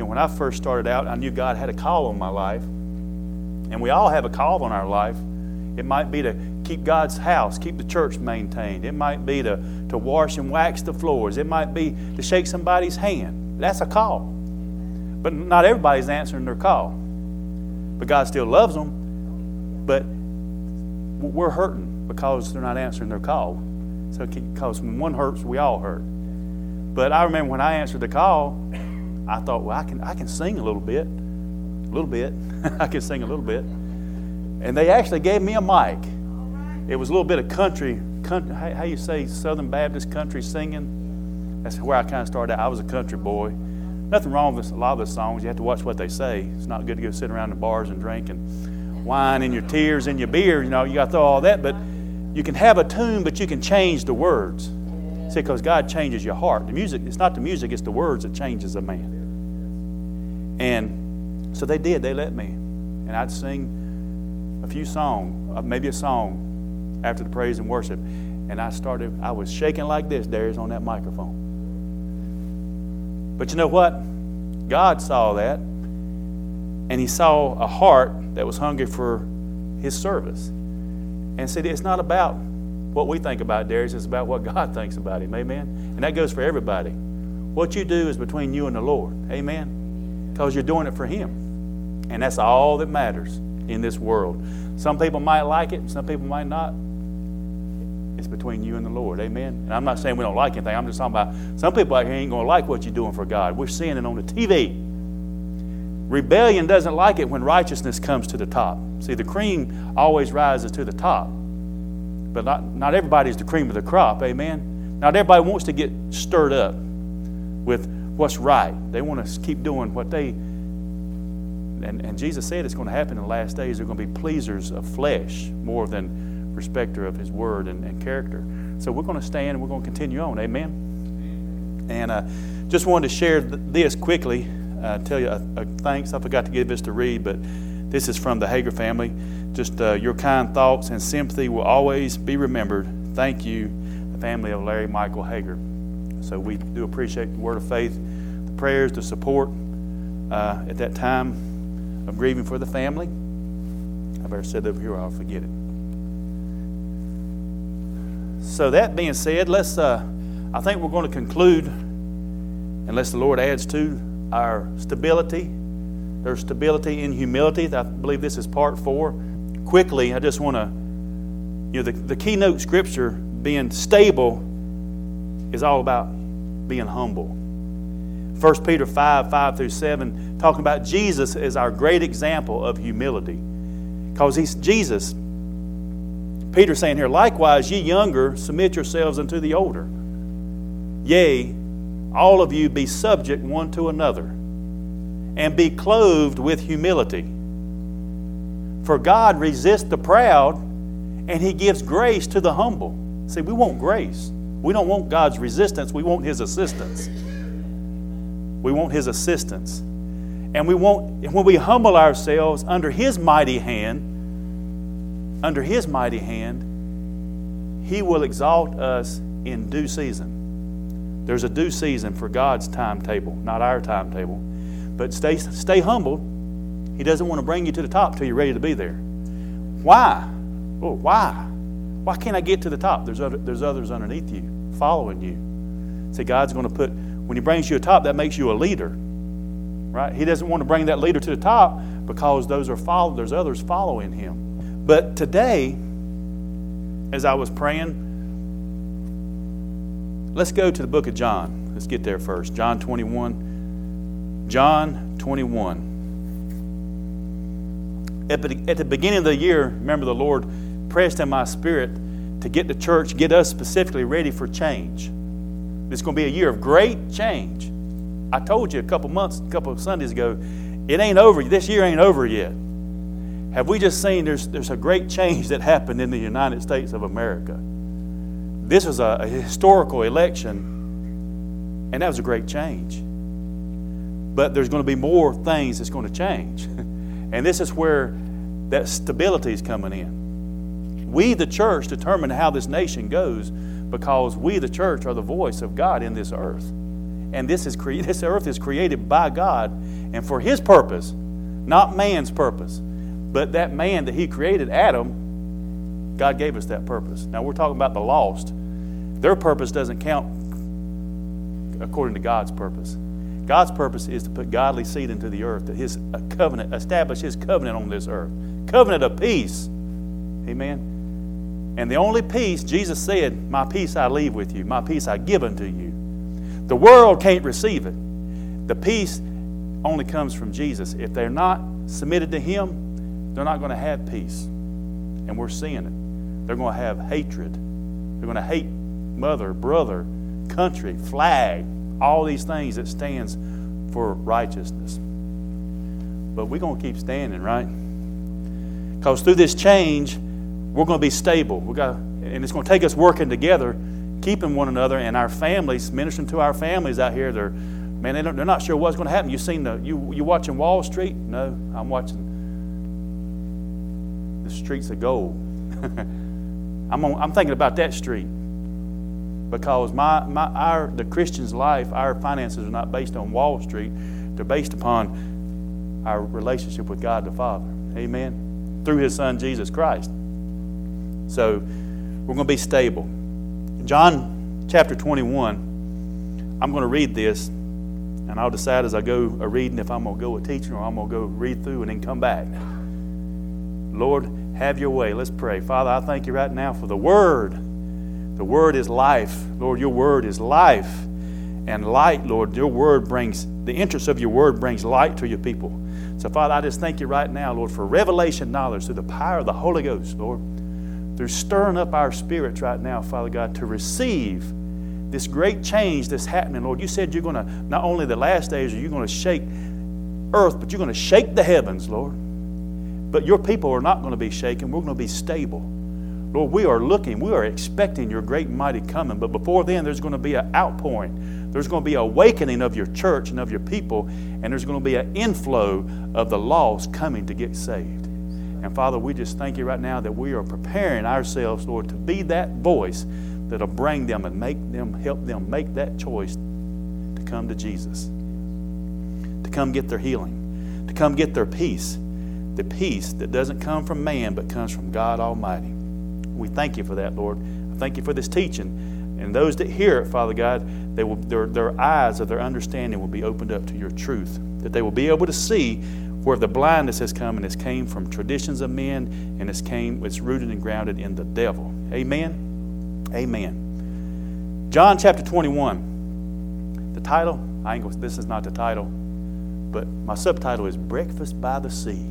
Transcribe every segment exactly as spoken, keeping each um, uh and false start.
know, when I first started out, I knew God had a call on my life. And we all have a call on our life. It might be to keep God's house, keep the church maintained. It might be to, to wash and wax the floors. It might be to shake somebody's hand. That's a call. But not everybody's answering their call. But God still loves them. But we're hurting because they're not answering their call. So, because when one hurts, we all hurt. But I remember when I answered the call, I thought, well, I can I can sing a little bit. A little bit. I can sing a little bit. And they actually gave me a mic. It was a little bit of country, country how, how you say Southern Baptist country singing. That's where I kind of started out. I was a country boy. Nothing wrong with a lot of the songs. You have to watch what they say. It's not good to go sit around the bars and drink and wine and your tears and your beer. You know, you got to throw all that. But you can have a tune, but you can change the words. See, because God changes your heart. The music, it's not the music, it's the words that changes a man. And so they did. They let me. And I'd sing a few songs, maybe a song after the praise and worship. And I started, I was shaking like this, Darius, on that microphone. But you know what? God saw that. And He saw a heart that was hungry for His service. And said, it's not about what we think about Darius, it's about what God thinks about him. Amen? And that goes for everybody. What you do is between you and the Lord. Amen? Because you're doing it for Him. And that's all that matters in this world. Some people might like it, some people might not. It's between you and the Lord. Amen? And I'm not saying we don't like anything. I'm just talking about some people out here ain't going to like what you're doing for God. We're seeing it on the T V. Rebellion doesn't like it when righteousness comes to the top. See, the cream always rises to the top. But not, not everybody's the cream of the crop, amen? Not everybody wants to get stirred up with what's right. They want to keep doing what they... And, and Jesus said it's going to happen in the last days. They're going to be pleasers of flesh more than respecter of His word and, and character. So we're going to stand and we're going to continue on, amen? And uh, just wanted to share th- this quickly. Uh, tell you a, a thanks. I forgot to give this to read, but this is from the Hager family. Just uh, your kind thoughts and sympathy will always be remembered. Thank you, the family of Larry Michael Hager. So we do appreciate the word of faith, the prayers, the support uh, at that time of grieving for the family. I better say that over here or I'll forget it. So that being said, let's. Uh, I think we're going to conclude, unless the Lord adds to our stability. There's stability in humility. I believe this is part four. Quickly, I just want to, you know, the, the keynote scripture, being stable, is all about being humble. First Peter five, five through seven, talking about Jesus as our great example of humility. Because He's Jesus. Peter's saying here, likewise, ye younger, submit yourselves unto the older. Yea, all of you be subject one to another, and be clothed with humility. For God resists the proud, and He gives grace to the humble. See, we want grace. We don't want God's resistance. We want His assistance. We want His assistance. And we want, when we humble ourselves under His mighty hand, under His mighty hand, He will exalt us in due season. There's a due season for God's timetable, not our timetable. But stay stay humble. He doesn't want to bring you to the top till you're ready to be there. Why? Oh, why? Why can't I get to the top? There's other, there's others underneath you, following you. See, God's going to put, when He brings you to the top, that makes you a leader. Right? He doesn't want to bring that leader to the top because those are follow, there's others following him. But today, as I was praying, let's go to the book of John. Let's get there first. John twenty-one. John twenty-one. At the, at the beginning of the year, remember the Lord pressed in my spirit to get the church, get us specifically ready for change. It's going to be a year of great change. I told you a couple months, a couple of Sundays ago, it ain't over. This year ain't over yet. Have we just seen there's, there's a great change that happened in the United States of America? This was a, a historical election, and that was a great change. But there's going to be more things that's going to change. And this is where that stability is coming in. We, the church, determine how this nation goes because we, the church, are the voice of God in this earth. And this is cre- this earth is created by God, and for His purpose, not man's purpose. But that man that He created, Adam, God gave us that purpose. Now we're talking about the lost. Their purpose doesn't count according to God's purpose. God's purpose is to put godly seed into the earth, that His covenant, establish His covenant on this earth. Covenant of peace. Amen. And the only peace, Jesus said, my peace I leave with you, my peace I give unto you. The world can't receive it. The peace only comes from Jesus. If they're not submitted to Him, they're not going to have peace. And we're seeing it. They're going to have hatred. They're going to hate mother, brother, country, flag, all these things that stands for righteousness. But we're going to keep standing, right? Because through this change, we're going to be stable. We got, and it's going to take us working together, keeping one another and our families, ministering to our families out here. They're, man, they don't, they're not sure what's going to happen. You seen the you you watching Wall Street? No, I'm watching the streets of gold. I'm on, I'm thinking about that street because my my our the Christian's life, our finances are not based on Wall Street. They're based upon our relationship with God the Father. Amen. Through His Son Jesus Christ. So we're going to be stable. John chapter twenty-one. I'm going to read this, and I'll decide as I go a reading if I'm going to go a teaching or I'm going to go read through and then come back. Lord, have your way. Let's pray. Father, I thank you right now for the Word. The Word is life. Lord, your Word is life. And light, Lord, your Word brings, the interest of your Word brings light to your people. So, Father, I just thank you right now, Lord, for revelation knowledge through the power of the Holy Ghost, Lord. Through stirring up our spirits right now, Father God, to receive this great change that's happening, Lord. You said you're going to, not only the last days are you going to shake earth, but you're going to shake the heavens, Lord. But your people are not going to be shaken. We're going to be stable. Lord, we are looking, we are expecting your great and mighty coming. But before then, there's going to be an outpouring. There's going to be an awakening of your church and of your people. And there's going to be an inflow of the lost coming to get saved. And Father, we just thank you right now that we are preparing ourselves, Lord, to be that voice that'll bring them and make them, help them make that choice to come to Jesus. To come get their healing. To come get their peace. The peace that doesn't come from man but comes from God Almighty. We thank you for that, Lord. I thank you for this teaching. And those that hear it, Father God, they will, their, their eyes of their understanding will be opened up to your truth. That they will be able to see where the blindness has come, and it's came from traditions of men, and it's came, it's rooted and grounded in the devil. Amen? Amen. John chapter twenty-one. The title, I ain't gonna, this is not the title, but my subtitle is Breakfast by the Sea.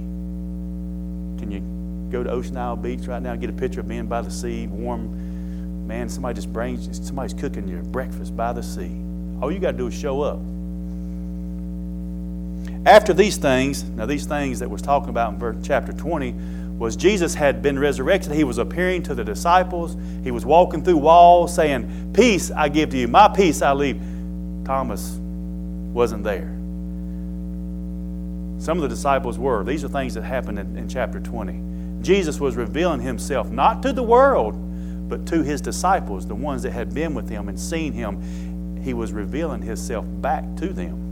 Can you go to Ocean Isle Beach right now and get a picture of being by the sea, warm? Man, somebody just brings, somebody's cooking your breakfast by the sea. All you got to do is show up. After these things, now these things that was talking about in verse, chapter twenty, was Jesus had been resurrected. He was appearing to the disciples. He was walking through walls saying, peace I give to you, my peace I leave. Thomas wasn't there. Some of the disciples were. These are things that happened in, in chapter twenty. Jesus was revealing Himself not to the world, but to His disciples, the ones that had been with Him and seen Him. He was revealing Himself back to them.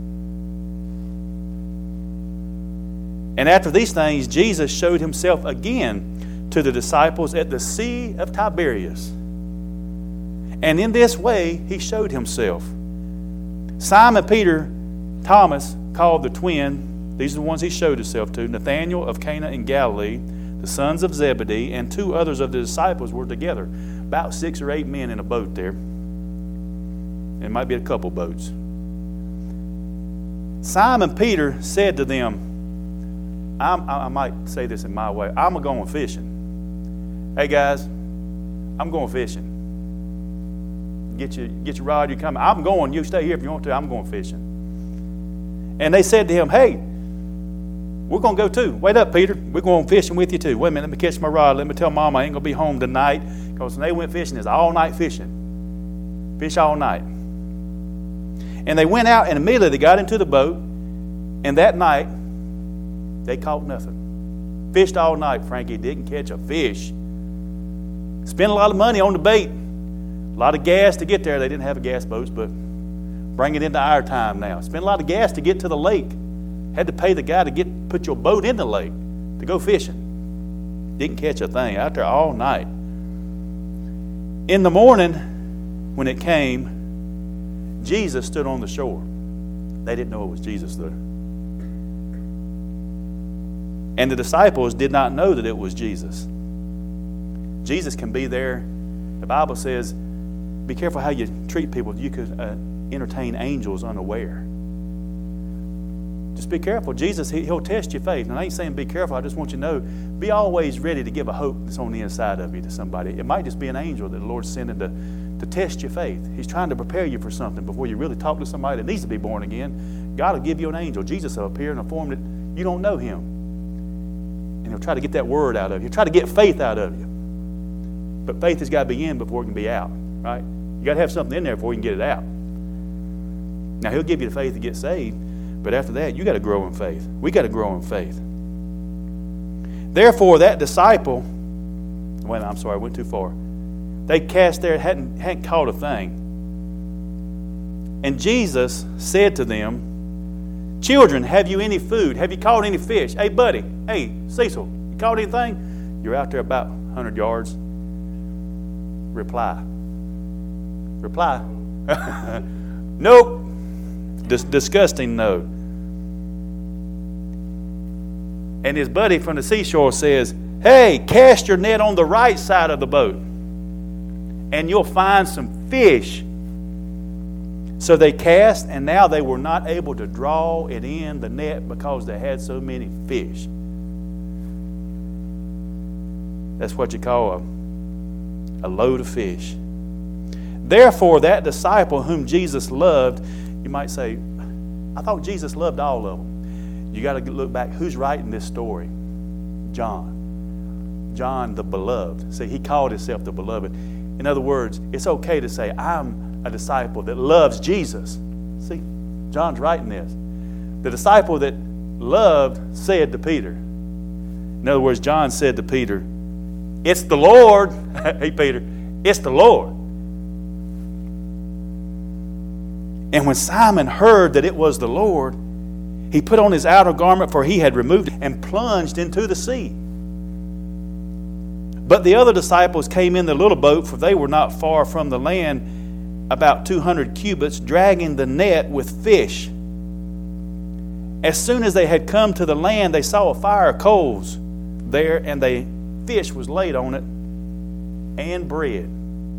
And after these things, Jesus showed Himself again to the disciples at the Sea of Tiberias. And in this way, He showed Himself. Simon Peter, Thomas, called the twin, these are the ones He showed Himself to, Nathanael of Cana in Galilee, the sons of Zebedee, and two others of the disciples were together. About six or eight men in a boat there. It might be a couple boats. Simon Peter said to them, I'm, I might say this in my way, I'm going fishing. Hey guys, I'm going fishing. Get your, get your rod, you come. I'm going, you stay here if you want to, I'm going fishing. And they said to him, hey, we're going to go too. Wait up, Peter. We're going fishing with you too. Wait a minute, let me catch my rod. Let me tell Mama I ain't going to be home tonight. Because when they went fishing, it's all night fishing. Fish all night. And they went out and immediately they got into the boat. And that night, they caught nothing. Fished all night, Frankie. Didn't catch a fish. Spent a lot of money on the bait. A lot of gas to get there. They didn't have a gas boats, but bring it into our time now. Spent a lot of gas to get to the lake. Had to pay the guy to get put your boat in the lake to go fishing. Didn't catch a thing. Out there all night. In the morning, when it came, Jesus stood on the shore. They didn't know it was Jesus though. And the disciples did not know that it was Jesus. Jesus can be there. The Bible says, be careful how you treat people. You could uh, entertain angels unaware. Just be careful. Jesus, he, He'll test your faith. And I ain't saying be careful. I just want you to know, be always ready to give a hope that's on the inside of you to somebody. It might just be an angel that the Lord's sending to, to test your faith. He's trying to prepare you for something before you really talk to somebody that needs to be born again. God will give you an angel. Jesus will appear in a form that you don't know Him. And He'll try to get that word out of you. He'll try to get faith out of you. But faith has got to be in before it can be out, right? You got to have something in there before you can get it out. Now, He'll give you the faith to get saved. But after that, you got to grow in faith. We got to grow in faith. Therefore, that disciple, wait, I'm sorry, I went too far. They cast there, hadn't, hadn't caught a thing. And Jesus said to them, children, have you any food? Have you caught any fish? Hey, buddy, hey, Cecil, you caught anything? You're out there about one hundred yards. Reply. Reply. Nope. Dis- disgusting no. And his buddy from the seashore says, hey, cast your net on the right side of the boat and you'll find some fish. So they cast, and now they were not able to draw it in the net because they had so many fish. That's what you call a, a load of fish. Therefore, that disciple whom Jesus loved, you might say, I thought Jesus loved all of them. You got to look back. Who's writing this story? John. John the beloved. See, he called himself the beloved. In other words, it's okay to say, I'm a disciple that loves Jesus. See, John's writing this. The disciple that loved said to Peter. In other words, John said to Peter, it's the Lord. Hey, Peter, it's the Lord. And when Simon heard that it was the Lord, he put on his outer garment, for he had removed it, and plunged into the sea. But the other disciples came in the little boat, for they were not far from the land, about two hundred cubits, dragging the net with fish. As soon as they had come to the land, they saw a fire of coals there, and the fish was laid on it, and bread.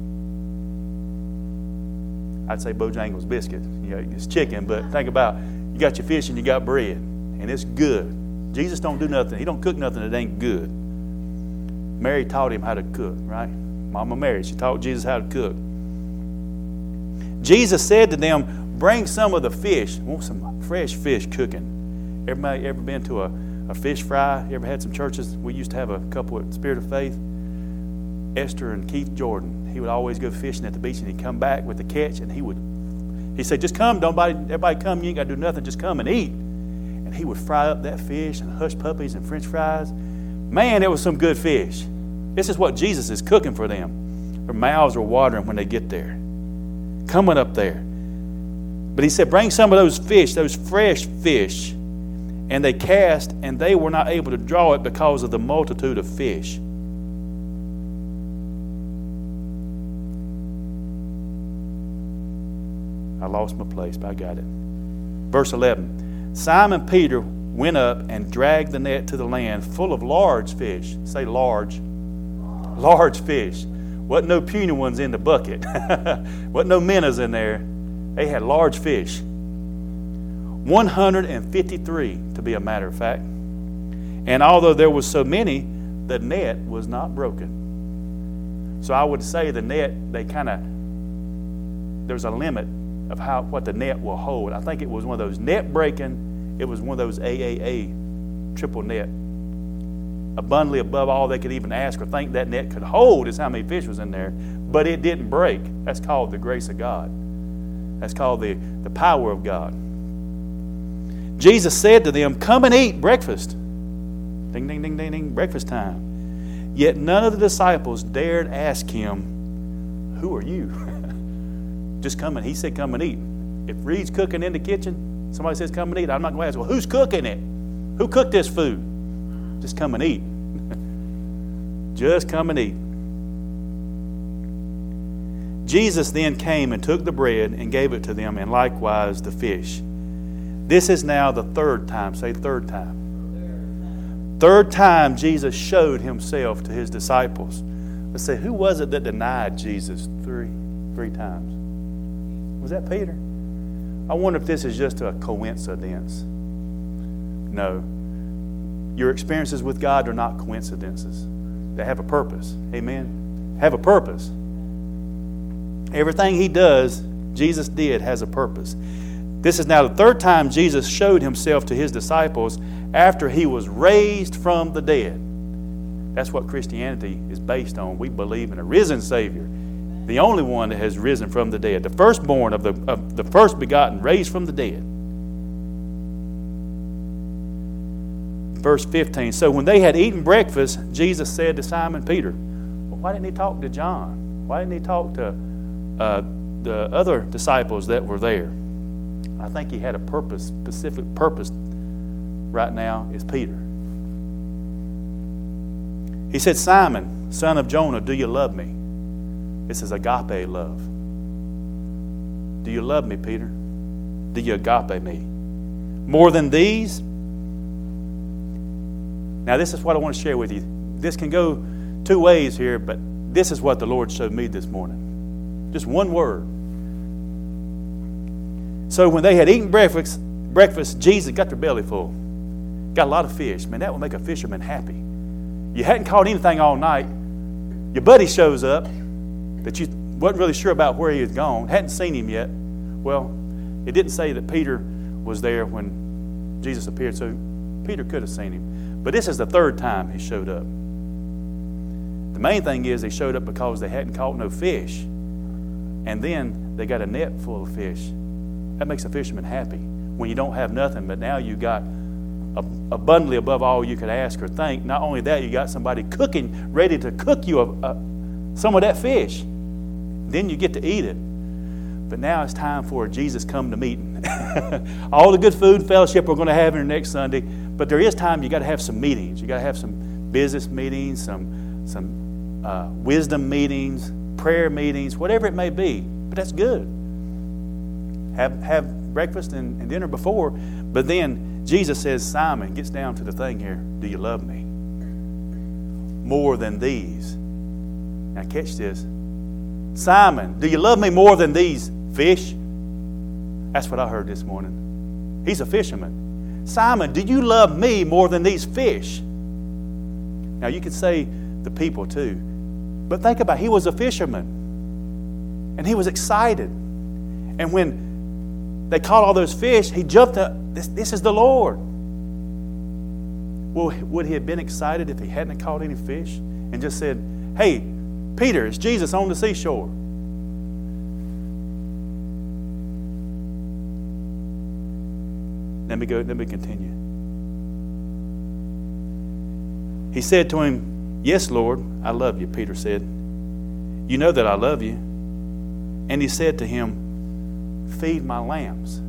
I'd say Bojangles biscuits. You know, it's chicken, but think about it. You got your fish and you got bread, and it's good. Jesus don't do nothing. He don't cook nothing that ain't good. Mary taught him how to cook, right? Mama Mary, she taught Jesus how to cook. Jesus said to them, bring some of the fish. I want some fresh fish cooking. Everybody ever been to a, a fish fry? Ever had some churches? We used to have a couple at Spirit of Faith. Esther and Keith Jordan. He would always go fishing at the beach, and he'd come back with the catch, and he would, he said, just come, don't nobody, everybody come, you ain't got to do nothing, just come and eat. And he would fry up that fish and hush puppies and french fries. Man, it was some good fish. This is what Jesus is cooking for them. Their mouths are watering when they get there. Coming up there. But he said, bring some of those fish, those fresh fish. And they cast, and they were not able to draw it because of the multitude of fish. I lost my place, but I got it. Verse eleven. Simon Peter went up and dragged the net to the land full of large fish. Say large. Large fish. Wasn't no puny ones in the bucket. Wasn't no minnows in there. They had large fish. one hundred fifty-three, to be a matter of fact. And although there was so many, the net was not broken. So I would say the net, they kind of, there's a limit of how what the net will hold. I think it was one of those net breaking, it was one of those A A A triple net. Abundantly above all they could even ask or think that net could hold is how many fish was in there. But it didn't break. That's called the grace of God. That's called the, the power of God. Jesus said to them, come and eat breakfast. Ding, ding, ding, ding, ding, breakfast time. Yet none of the disciples dared ask him, who are you? Just come and, he said, come and eat. If Reed's cooking in the kitchen, Somebody says, come and eat. I'm not going to ask, well, who's cooking it? Who cooked this food? Just come and eat. Just come and eat. Jesus then came and took the bread and gave it to them, and likewise the fish. This is now the third time. Say third time. Third time Jesus showed himself to his disciples. Let's say, who was it that denied Jesus three, three times? Was that Peter? I wonder if this is just a coincidence. No. Your experiences with God are not coincidences. They have a purpose. Amen? Have a purpose. Everything he does, Jesus did, has a purpose. This is now the third time Jesus showed himself to his disciples after he was raised from the dead. That's what Christianity is based on. We believe in a risen Savior, the only one that has risen from the dead, the firstborn of the, of the first begotten, raised from the dead. Verse fifteen, so when they had eaten breakfast, Jesus said to Simon Peter, well, why didn't he talk to John? Why didn't he talk to uh, the other disciples that were there? I think he had a purpose, specific purpose right now is Peter. He said, Simon, son of Jonah, do you love me? This is agape love. Do you love me, Peter? Do you agape me? More than these? Now this is what I want to share with you. This can go two ways here, but this is what the Lord showed me this morning. Just one word. So when they had eaten breakfast, breakfast, Jesus got their belly full. Got a lot of fish. Man, that would make a fisherman happy. You hadn't caught anything all night. Your buddy shows up that you wasn't really sure about where he had gone. Hadn't seen him yet. Well, it didn't say that Peter was there when Jesus appeared, so Peter could have seen him. But this is the third time he showed up. The main thing is they showed up because they hadn't caught no fish. And then they got a net full of fish. That makes a fisherman happy when you don't have nothing, but now you got abundantly above all you could ask or think. Not only that, you got somebody cooking, ready to cook you a, a, some of that fish. Then you get to eat it. But now it's time for a Jesus come to meeting. All the good food fellowship we're going to have here next Sunday, but there is time you got to have some meetings. You got to have some business meetings, some some uh, wisdom meetings, prayer meetings, whatever it may be. But that's good. Have have breakfast and, and dinner before, but then Jesus says, Simon, gets down to the thing here. Do you love me? More than these. Now catch this. Simon, do you love me more than these fish? That's what I heard this morning. He's a fisherman. Simon, do you love me more than these fish? Now you could say the people too, but think about it. He was a fisherman and he was excited. And when they caught all those fish, he jumped up. This, this is the Lord. Well, would he have been excited if he hadn't caught any fish and just said, hey, Peter, it's Jesus on the seashore? Let me go, let me continue. He said to him, yes, Lord, I love you, Peter said. You know that I love you. And he said to him, feed my lambs.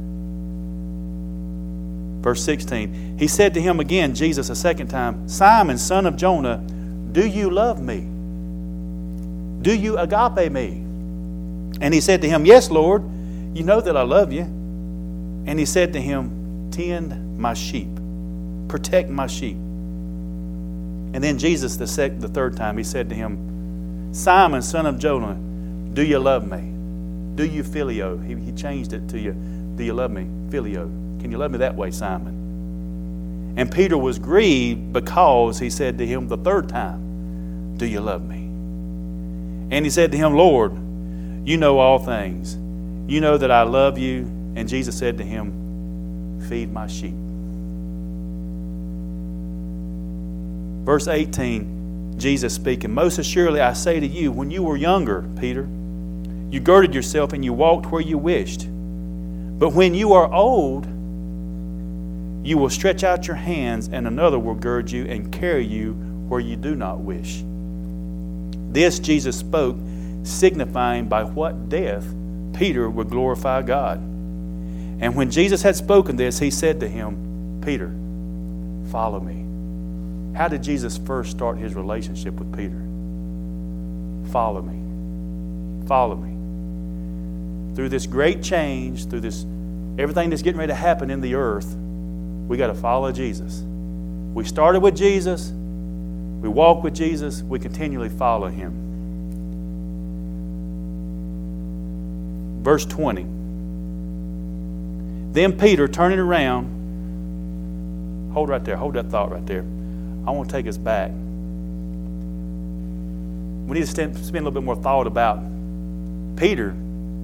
Verse sixteen, he said to him again, Jesus a second time, Simon, son of Jonah, do you love me? Do you agape me? And he said to him, yes, Lord, you know that I love you. And he said to him, tend my sheep, protect my sheep. And then Jesus the, sec- the third time, he said to him, Simon, son of Jonah, do you love me? Do you phileo? He, he changed it to you. Do you love me? Phileo. Can you love me that way, Simon? And Peter was grieved because he said to him the third time, do you love me? And he said to him, Lord, you know all things. You know that I love you. And Jesus said to him, feed my sheep. Verse eighteen, Jesus speaking, most assuredly I say to you, when you were younger, Peter, you girded yourself and you walked where you wished. But when you are old, you will stretch out your hands and another will gird you and carry you where you do not wish. This Jesus spoke, signifying by what death Peter would glorify God. And when Jesus had spoken this, he said to him, Peter, follow me. How did Jesus first start his relationship with Peter? Follow me. Follow me. Through this great change, through this everything that's getting ready to happen in the earth, we got to follow Jesus. We started with Jesus. We walk with Jesus. We continually follow him. Verse twenty. Then Peter, turning around, hold right there, hold that thought right there. I want to take us back. We need to spend, spend a little bit more thought about Peter.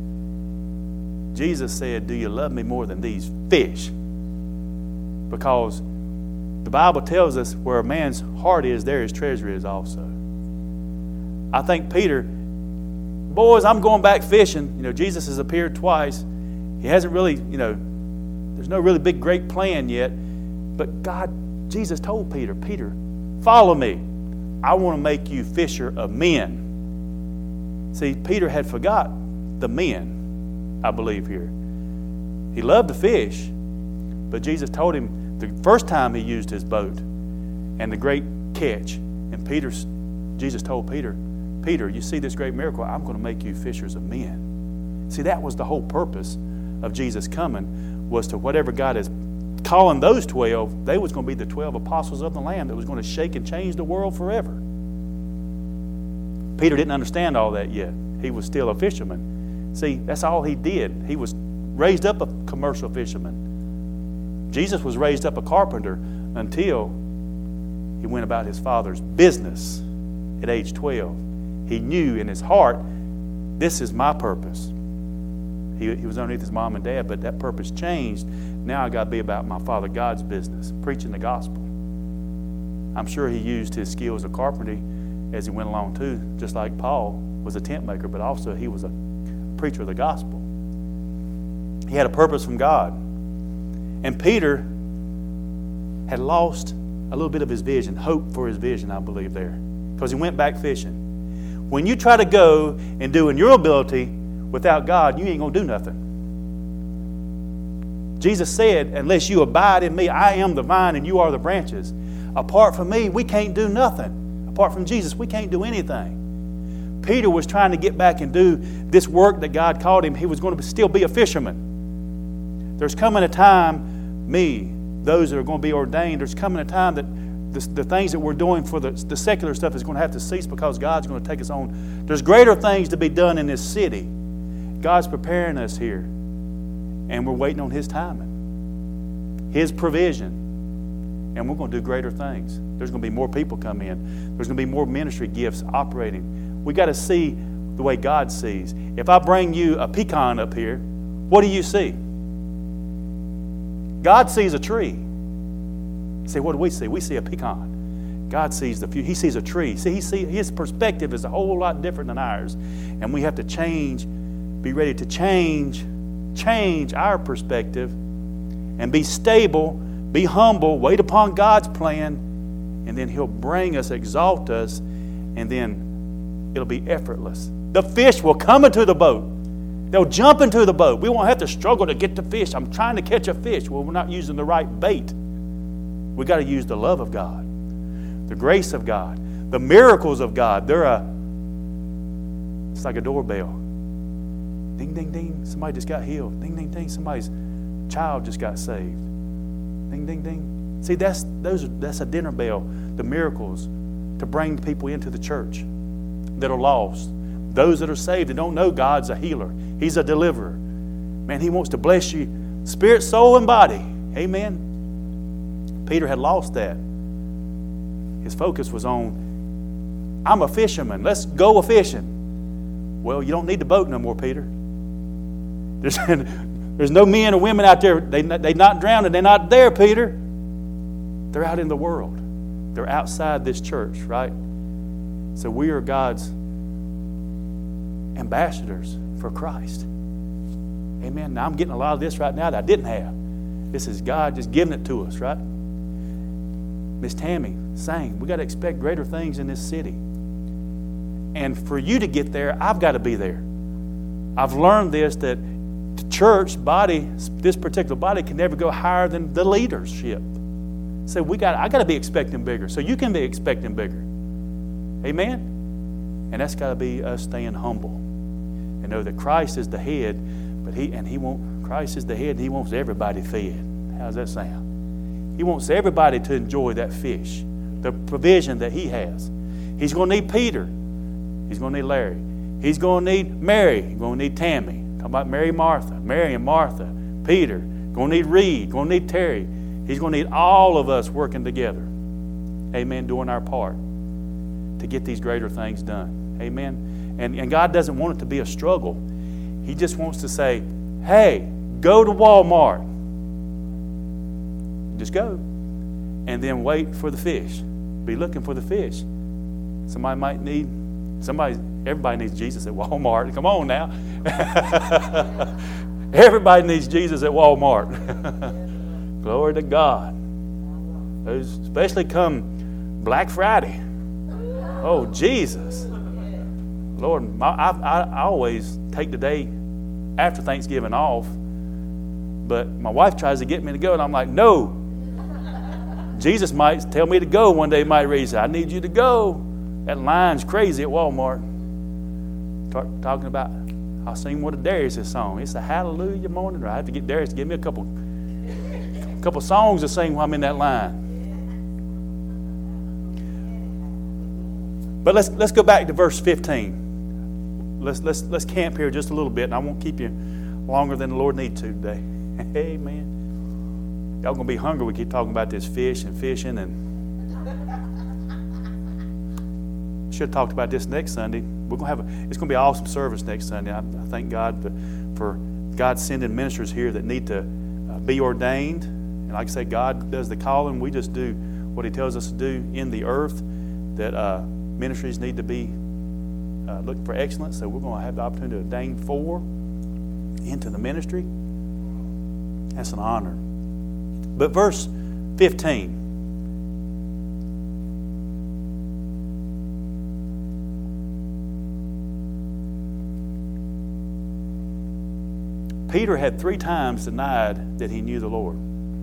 Jesus said, do you love me more than these fish? Because the Bible tells us where a man's heart is, there his treasure is also. I think Peter, boys, I'm going back fishing. You know, Jesus has appeared twice. He hasn't really, you know, there's no really big, great plan yet. But God, Jesus told Peter, Peter, follow me. I want to make you fisher of men. See, Peter had forgot the men, I believe here. He loved to fish, but Jesus told him the first time he used his boat and the great catch. And Peter, Jesus told Peter, Peter, you see this great miracle, I'm going to make you fishers of men. See, that was the whole purpose of Jesus coming, was to whatever God is calling those twelve, they was going to be the twelve apostles of the Lamb that was going to shake and change the world forever. Peter didn't understand all that yet. He was still a fisherman. See, that's all he did. He was raised up a commercial fisherman. Jesus was raised up a carpenter until he went about his Father's business at age twelve. He knew in his heart, this is my purpose. He, he was underneath his mom and dad, but that purpose changed. Now I got to be about my Father God's business, preaching the gospel. I'm sure he used his skills of carpentry as he went along too, just like Paul was a tent maker, but also he was a preacher of the gospel. He had a purpose from God. And Peter had lost a little bit of his vision, hope for his vision, I believe, there, because he went back fishing. When you try to go and do in your ability without God, you ain't going to do nothing. Jesus said, unless you abide in me, I am the vine and you are the branches. Apart from me, we can't do nothing. Apart from Jesus, we can't do anything. Peter was trying to get back and do this work that God called him. He was going to still be a fisherman. There's coming a time, me, those that are going to be ordained, there's coming a time that the, the things that we're doing for the, the secular stuff is going to have to cease because God's going to take us on. There's greater things to be done in this city. God's preparing us here, and we're waiting on His timing, His provision, and we're going to do greater things. There's going to be more people come in. There's going to be more ministry gifts operating. We got to see the way God sees. If I bring you a pecan up here, what do you see? God sees a tree. See, what do we see? We see a pecan. God sees the future. He sees a tree. See, he see, His perspective is a whole lot different than ours, and we have to change. Be ready to change, change our perspective and be stable, be humble, wait upon God's plan, and then He'll bring us, exalt us, and then it'll be effortless. The fish will come into the boat. They'll jump into the boat. We won't have to struggle to get the fish. I'm trying to catch a fish. Well, we're not using the right bait. We got to use the love of God, the grace of God, the miracles of God. They're a, it's like a doorbell. Ding, ding, ding, somebody just got healed. Ding, ding, ding, somebody's child just got saved. Ding, ding, ding. See, that's those are, that's a dinner bell, the miracles to bring people into the church that are lost. Those that are saved that don't know God's a healer. He's a deliverer. Man, He wants to bless you spirit, soul, and body. Amen. Peter had lost that. His focus was on, I'm a fisherman. Let's go a-fishing. Well, you don't need the boat no more, Peter. There's, there's no men or women out there. They, they're not drowning. They're not there, Peter. They're out in the world. They're outside this church, right? So we are God's ambassadors for Christ. Amen. Now I'm getting a lot of this right now that I didn't have. This is God just giving it to us, right? Miss Tammy sang, we got to expect greater things in this city. And for you to get there, I've got to be there. I've learned this, that to church body, this particular body, can never go higher than the leadership. So we got, I got to be expecting bigger. So you can be expecting bigger. Amen? And that's got to be us staying humble. And know that Christ is the head, but he and he won't, Christ is the head and he wants everybody fed. How's that sound? He wants everybody to enjoy that fish, the provision that he has. He's going to need Peter. He's going to need Larry. He's going to need Mary. He's going to need Tammy. Talking about Mary, Martha. Mary and Martha. Peter. Going to need Reed. Going to need Terry. He's going to need all of us working together. Amen. Doing our part to get these greater things done. Amen. And, and God doesn't want it to be a struggle. He just wants to say, hey, go to Walmart. Just go. And then wait for the fish. Be looking for the fish. Somebody might need, somebody, everybody needs Jesus at Walmart. Come on now. Everybody needs Jesus at Walmart. Glory to God. Those, especially come Black Friday. Oh, Jesus. Lord, I, I, I always take the day after Thanksgiving off, but my wife tries to get me to go, and I'm like, no. Jesus might tell me to go one day. He might raise, I need you to go. That line's crazy at Walmart. Talk, talking about, I sing one of Darius' song. It's a hallelujah morning. I have to get Darius to give me a couple, a couple songs to sing while I'm in that line. But let's let's go back to verse fifteen. Let's let's let's camp here just a little bit, and I won't keep you longer than the Lord needs to today. Amen. Y'all gonna be hungry. We keep talking about this fish and fishing, and should have talked about this next Sunday. We're gonna have a, it's gonna be an awesome service next Sunday. I, I thank God for, for God sending ministers here that need to uh, be ordained. And like I say, God does the calling. We just do what He tells us to do in the earth. That uh, ministries need to be uh, looking for excellence. So we're going to have the opportunity to ordain four into the ministry. That's an honor. But verse fifteen. Peter had three times denied that he knew the Lord.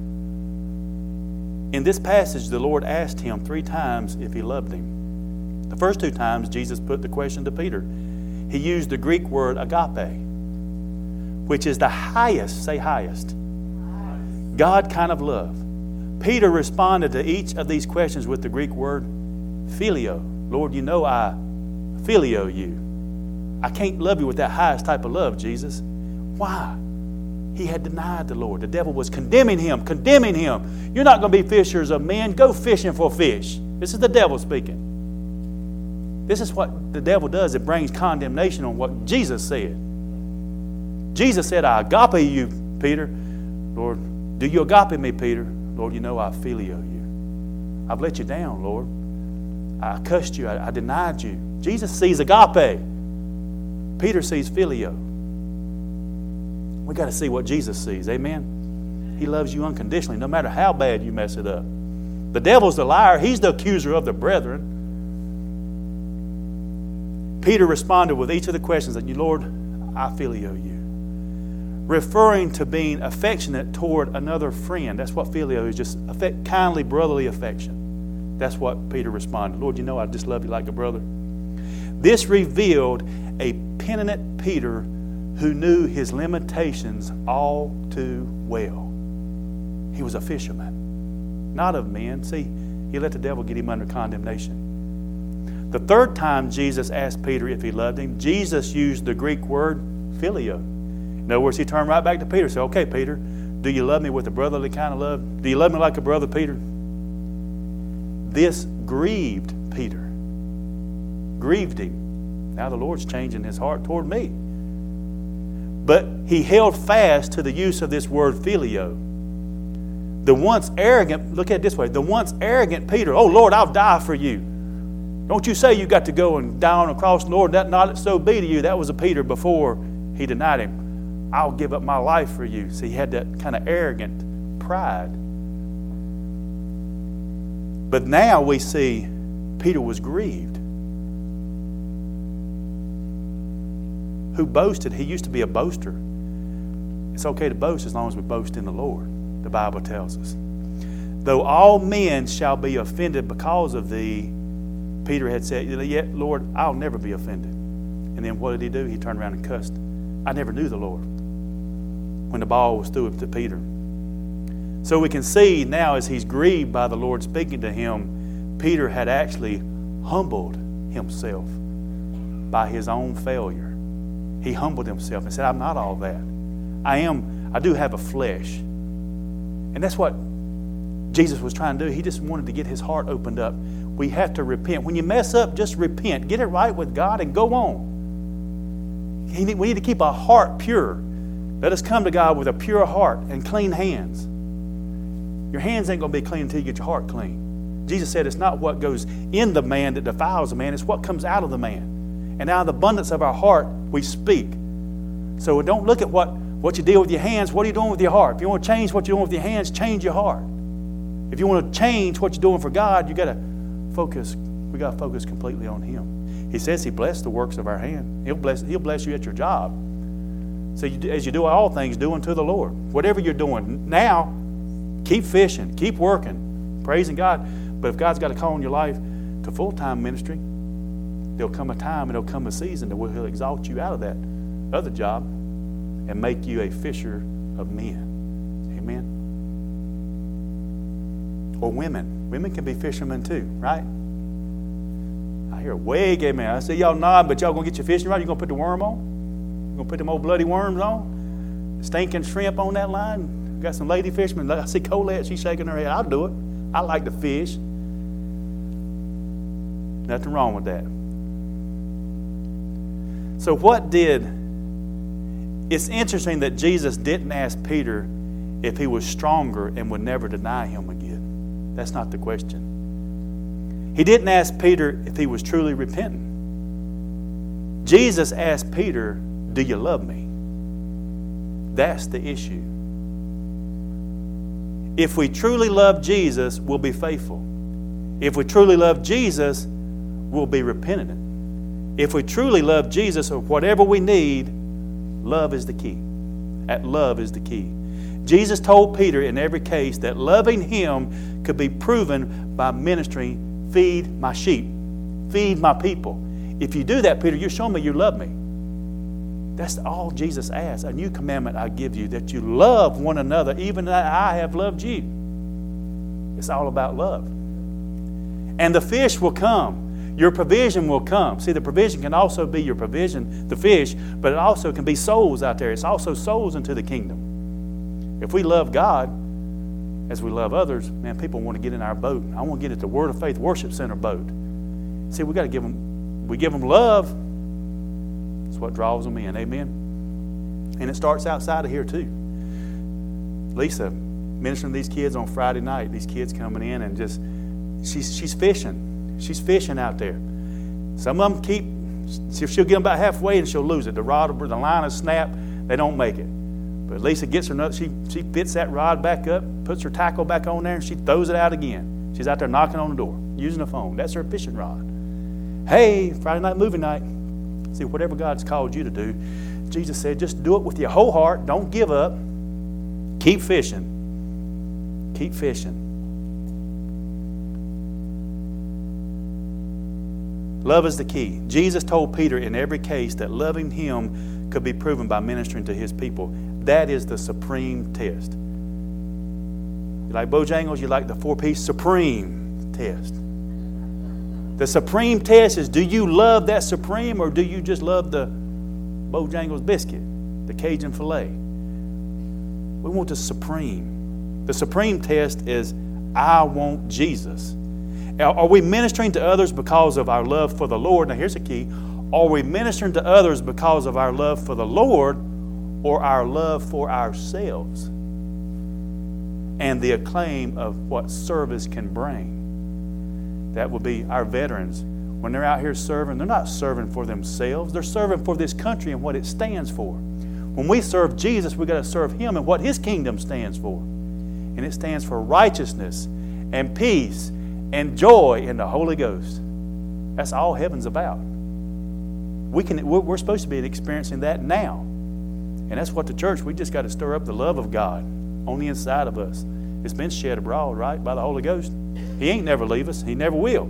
In this passage, the Lord asked him three times if he loved him. The first two times, Jesus put the question to Peter. He used the Greek word agape, which is the highest, say highest, God kind of love. Peter responded to each of these questions with the Greek word phileo. Lord, you know I phileo you. I can't love you with that highest type of love, Jesus. Why? He had denied the Lord. The devil was condemning him, condemning him. You're not going to be fishers of men. Go fishing for fish. This is the devil speaking. This is what the devil does. It brings condemnation on what Jesus said. Jesus said, I agape you, Peter. Lord, do you agape me, Peter? Lord, you know I phileo you. I've let you down, Lord. I cussed you. I, I denied you. Jesus sees agape. Peter sees phileo. We got to see what Jesus sees. Amen? He loves you unconditionally, no matter how bad you mess it up. The devil's the liar. He's the accuser of the brethren. Peter responded with each of the questions that, Lord, I phileo you. Referring to being affectionate toward another friend. That's what phileo is, just affect, kindly brotherly affection. That's what Peter responded. Lord, you know I just love you like a brother. This revealed a penitent Peter who knew his limitations all too well. He was a fisherman, not of men. See, he let the devil get him under condemnation. The third time Jesus asked Peter if he loved him, Jesus used the Greek word phileo. In other words, he turned right back to Peter and said, okay, Peter, do you love me with a brotherly kind of love? Do you love me like a brother, Peter? This grieved Peter. Grieved him. Now the Lord's changing his heart toward me. But he held fast to the use of this word phileo. The once arrogant, look at it this way, the once arrogant Peter, oh Lord, I'll die for you. Don't you say you got to go and die on a cross, Lord, that not so be to you. That was a Peter before he denied him. I'll give up my life for you. See, he had that kind of arrogant pride. But now we see Peter was grieved. Who boasted? He used to be a boaster. It's okay to boast as long as we boast in the Lord, the Bible tells us. Though all men shall be offended because of thee, Peter had said, yet, Lord, I'll never be offended. And then what did he do? He turned around and cussed. I never knew the Lord when the ball was through to Peter. So we can see now as he's grieved by the Lord speaking to him, Peter had actually humbled himself by his own failure. He humbled himself and said, I'm not all that. I am, I do have a flesh. And that's what Jesus was trying to do. He just wanted to get his heart opened up. We have to repent. When you mess up, just repent. Get it right with God and go on. We need to keep our heart pure. Let us come to God with a pure heart and clean hands. Your hands ain't going to be clean until you get your heart clean. Jesus said it's not what goes in the man that defiles the man, it's what comes out of the man. And out of the abundance of our heart, we speak. So don't look at what, what you deal with your hands. What are you doing with your heart? If you want to change what you're doing with your hands, change your heart. If you want to change what you're doing for God, you got to focus. We got to focus completely on Him. He says He blessed the works of our hand. He'll bless, He'll bless you at your job. So you, as you do all things, do unto the Lord. Whatever you're doing now, keep fishing, keep working, praising God. But if God's got a call in your life to full-time ministry, there'll come a time and there'll come a season that He'll exalt you out of that other job and make you a fisher of men. Amen. Or women. Women can be fishermen too, right? I hear a way gay man. I say y'all nod, but y'all gonna get your fishing right? You gonna put the worm on? You gonna put them old bloody worms on? Stinking shrimp on that line? Got some lady fishermen. I see Colette, she's shaking her head. I'll do it. I like to fish. Nothing wrong with that. So what did, it's interesting that Jesus didn't ask Peter if he was stronger and would never deny Him again. That's not the question. He didn't ask Peter if he was truly repentant. Jesus asked Peter, do you love me? That's the issue. If we truly love Jesus, we'll be faithful. If we truly love Jesus, we'll be repentant. If we truly love Jesus or whatever we need, love is the key. That love is the key. Jesus told Peter in every case that loving Him could be proven by ministering, feed my sheep, feed my people. If you do that, Peter, you're showing me you love me. That's all Jesus asks. A new commandment I give you, that you love one another, even as I have loved you. It's all about love. And the fish will come. Your provision will come. See, the provision can also be your provision, the fish, but it also can be souls out there. It's also souls into the kingdom. If we love God as we love others, man, people want to get in our boat. I want to get at the Word of Faith Worship Center boat. See, we got to give them, we give them love. That's what draws them in. Amen. And it starts outside of here too. Lisa ministering to these kids on Friday night. These kids coming in and just she's she's fishing. She's fishing out there. Some of them keep. She'll get them about halfway and she'll lose it. The rod, the line will snap. They don't make it. But Lisa gets her. She she fits that rod back up, puts her tackle back on there, and she throws it out again. She's out there knocking on the door, using the phone. That's her fishing rod. Hey, Friday night movie night. See, whatever God's called you to do, Jesus said, just do it with your whole heart. Don't give up. Keep fishing. Keep fishing. Love is the key. Jesus told Peter in every case that loving Him could be proven by ministering to His people. That is the supreme test. You like Bojangles? You like the four-piece supreme test. The supreme test is, do you love that supreme or do you just love the Bojangles biscuit, the Cajun filet? We want the supreme. The supreme test is, I want Jesus. Are we ministering to others because of our love for the Lord? Now here's the key. Are we ministering to others because of our love for the Lord or our love for ourselves and the acclaim of what service can bring? That would be our veterans. When they're out here serving, they're not serving for themselves. They're serving for this country and what it stands for. When we serve Jesus, we've got to serve Him and what His kingdom stands for. And it stands for righteousness and peace and joy in the Holy Ghost. That's all heaven's about. We can, we're supposed to be experiencing that now. And And that's what the church, we just got to stir up the love of God on the inside of us. It's been shed abroad, right, by the Holy Ghost. He ain't never leave us. He never will.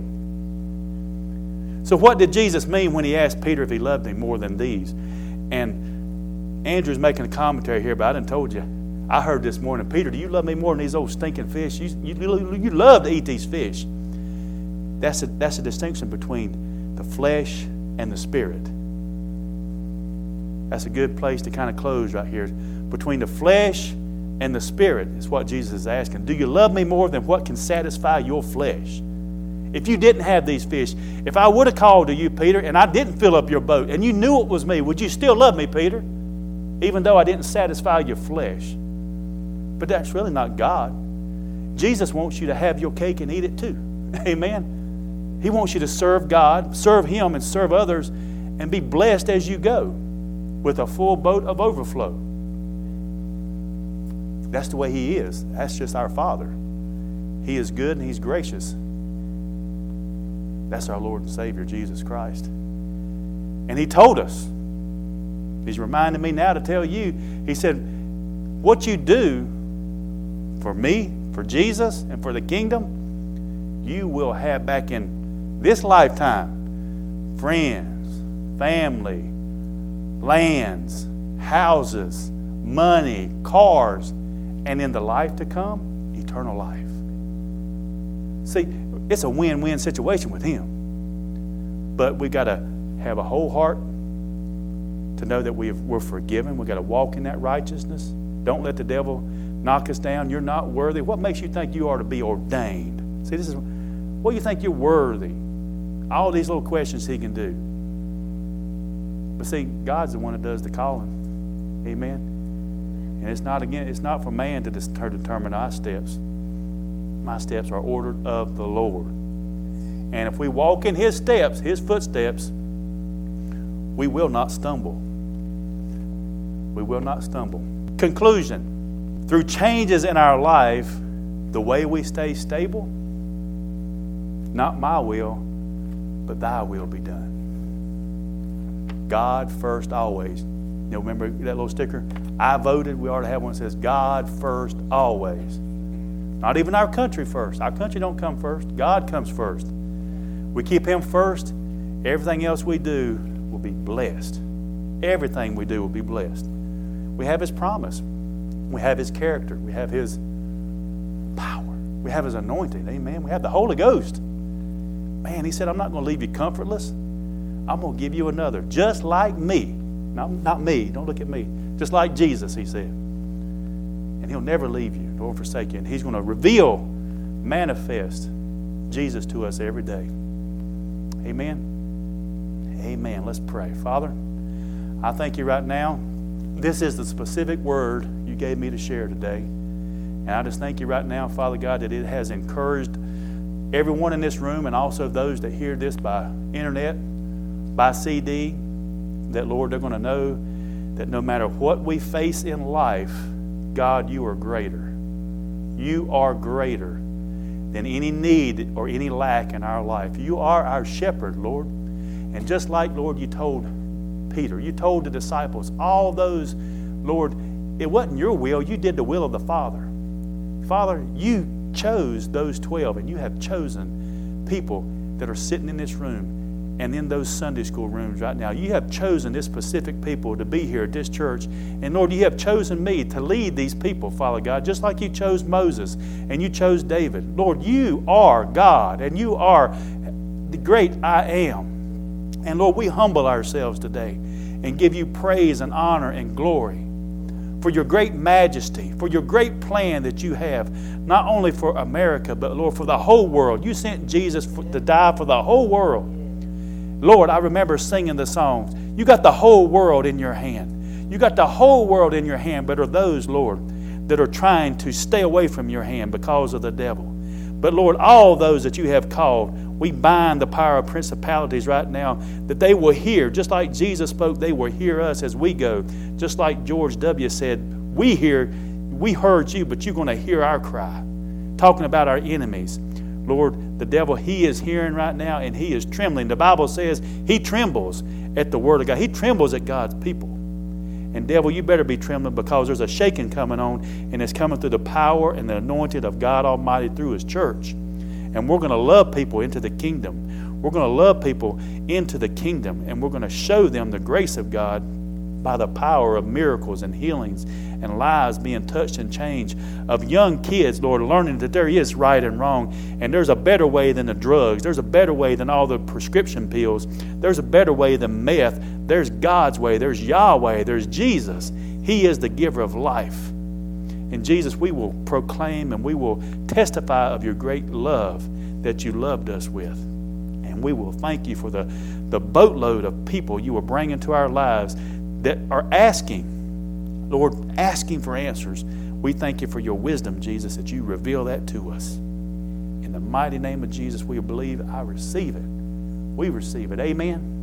So what did Jesus mean when he asked Peter if he loved him more than these? And Andrew's making a commentary here, but I done told you. I heard this morning, Peter, do you love me more than these old stinking fish? You, you, you love to eat these fish. That's a, that's a distinction between the flesh and the spirit. That's a good place to kind of close right here. Between the flesh and the spirit is what Jesus is asking. Do you love me more than what can satisfy your flesh? If you didn't have these fish, if I would have called to you, Peter, and I didn't fill up your boat, and you knew it was me, would you still love me, Peter? Even though I didn't satisfy your flesh. But that's really not God. Jesus wants you to have your cake and eat it too. Amen? He wants you to serve God, serve Him, and serve others, and be blessed as you go with a full boat of overflow. That's the way He is. That's just our Father. He is good and He's gracious. That's our Lord and Savior, Jesus Christ. And He told us, He's reminding me now to tell you, He said, what you do for me, for Jesus, and for the kingdom, you will have back in this lifetime friends, family, lands, houses, money, cars, and in the life to come, eternal life. See, it's a win-win situation with Him. But we got to have a whole heart to know that we have, we're forgiven. We've got to walk in that righteousness. Don't let the devil knock us down. You're not worthy. What makes you think you are to be ordained? See, this is, what do you think you're worthy? All these little questions he can do. But see, God's the one that does the calling. Amen? And it's not, again, it's not for man to determine our steps. My steps are ordered of the Lord. And if we walk in His steps, His footsteps, we will not stumble. We will not stumble. Conclusion. Through changes in our life, the way we stay stable, not my will, but Thy will be done. God first always. You know, remember that little sticker? I voted. We ought to have one that says, God first always. Not even our country first. Our country don't come first. God comes first. We keep Him first. Everything else we do will be blessed. Everything we do will be blessed. We have His promise. We have His character. We have His power. We have His anointing. Amen. We have the Holy Ghost. Man, He said, I'm not going to leave you comfortless. I'm going to give you another. Just like me. Not, not me. Don't look at me. Just like Jesus, He said. And He'll never leave you nor forsake you. And He's going to reveal, manifest Jesus to us every day. Amen? Amen. Let's pray. Father, I thank You right now. This is the specific word You gave me to share today. And I just thank You right now, Father God, that it has encouraged everyone in this room and also those that hear this by internet, by C D, that, Lord, they're going to know that no matter what we face in life, God, You are greater. You are greater than any need or any lack in our life. You are our shepherd, Lord. And just like, Lord, You told Peter, You told the disciples, all those, Lord, it wasn't Your will. You did the will of the Father. Father, You chose those twelve, and You have chosen people that are sitting in this room and in those Sunday school rooms right now. You have chosen this specific people to be here at this church. And Lord, You have chosen me to lead these people, Father God, just like You chose Moses and You chose David. Lord, You are God and You are the great I am. And Lord, we humble ourselves today and give You praise and honor and glory for Your great majesty, for Your great plan that You have, not only for America, but Lord, for the whole world. You sent Jesus for, to die for the whole world. Lord, I remember singing the songs. You got the whole world in Your hand. You got the whole world in Your hand, but are those, Lord, that are trying to stay away from Your hand because of the devil. But Lord, all those that You have called, we bind the power of principalities right now, that they will hear, just like Jesus spoke, they will hear us as we go. Just like George W. said, we hear, we heard You, but You're going to hear our cry, talking about our enemies. Lord, the devil, he is hearing right now and he is trembling. The Bible says he trembles at the word of God. He trembles at God's people. And devil, you better be trembling, because there's a shaking coming on, and it's coming through the power and the anointing of God Almighty through His church. And we're going to love people into the kingdom. We're going to love people into the kingdom, and we're going to show them the grace of God by the power of miracles and healings and lives being touched and changed, of young kids, Lord, learning that there is right and wrong, and there's a better way than the drugs. There's a better way than all the prescription pills. There's a better way than meth. There's God's way. There's Yahweh. There's Jesus. He is the giver of life. And Jesus, we will proclaim and we will testify of your great love that you loved us with. And we will thank you for the, the boatload of people you will bring into our lives that are asking, Lord, asking for answers. We thank you for your wisdom, Jesus, that you reveal that to us. In the mighty name of Jesus, we believe. I receive it. We receive it. Amen.